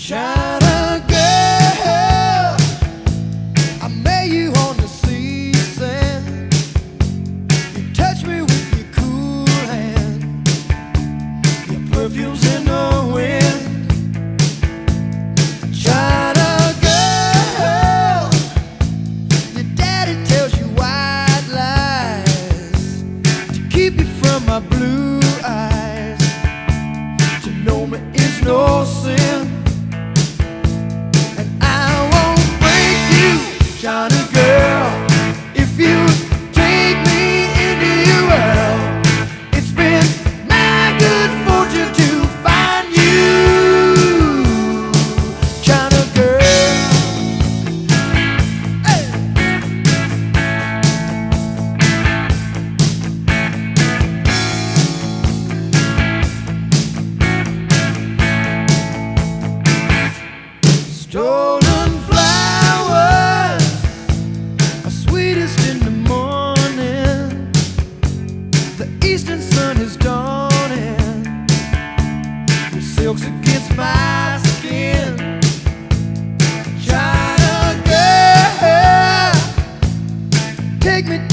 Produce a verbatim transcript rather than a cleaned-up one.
China girl, I met you on the sea sand. You touch me with your cool hand. Your perfume's in the wind. China girl, your daddy tells you white lies to keep you from my blue eyes. To know me is no sin. China girl, if you take me into your world, it's been my good fortune to find you, China girl. Hey. Stolen flowers, sweetest in the morning. The eastern sun is dawning. Your silks against my skin. China girl, take me